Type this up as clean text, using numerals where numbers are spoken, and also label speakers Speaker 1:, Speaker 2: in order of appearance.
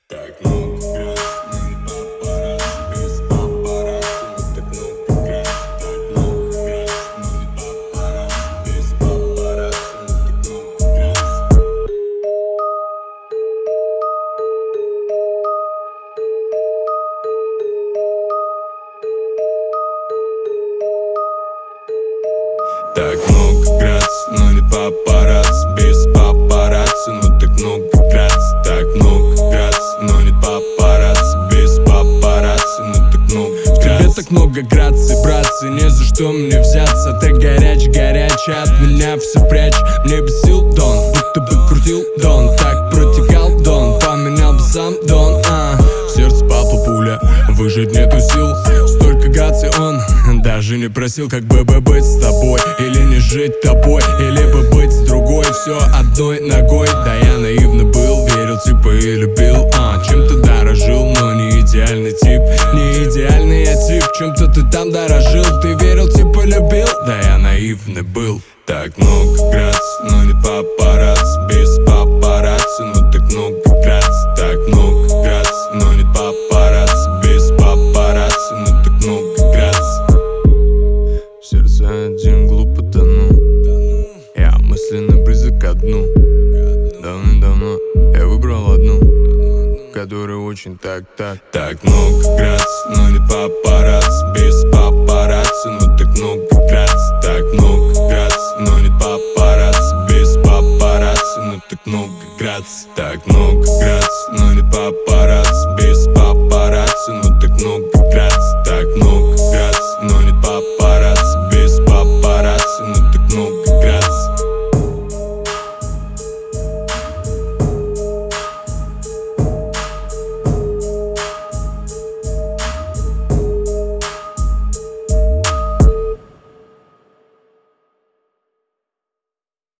Speaker 1: Так много грязь, но не папарацци, без папарацци. Вот так много грязь, так много грязь, но не папарацци, без папарацци. Вот так много грязь. Так много грязь, но не папарацци, без папарацци. Но так много грязь, так много грязь, но не папарацци, без папарацци. Но так много грязь. В тебе так много грации, братцы, не за что мне взяться. Ты горячий, от меня все прячь. Мне бы сил дон, будто бы крутил дон. Так протекал дон, поменял бы сам дон. В сердце папа пуля, выжить нету сил. Столько грации он даже не просил. Как бы быть с тобой, или не жить тобой, или бы быть с другой. Все одной ногой, да я наивно был, верил типа и любил. Чем-то дорожил, но не идеальный тип. Не идеальный я тип, чем-то ты там дорожил. Ты верил типа любил, да я наивный был. Так много грации, но не папарацци, без папарацци. Но так много грации, так много грации, но не папарацци, без папарацци. Но так много грации. В сердце один глупо тону, я мысленно близок ко дну. Давным-давно я выбрал одну, которая очень так. Так много грации, но не папарацци, без папарацци. Но так много грации, так много грации, но не папарацци, без папарацци. Но так много грации, так много грации, но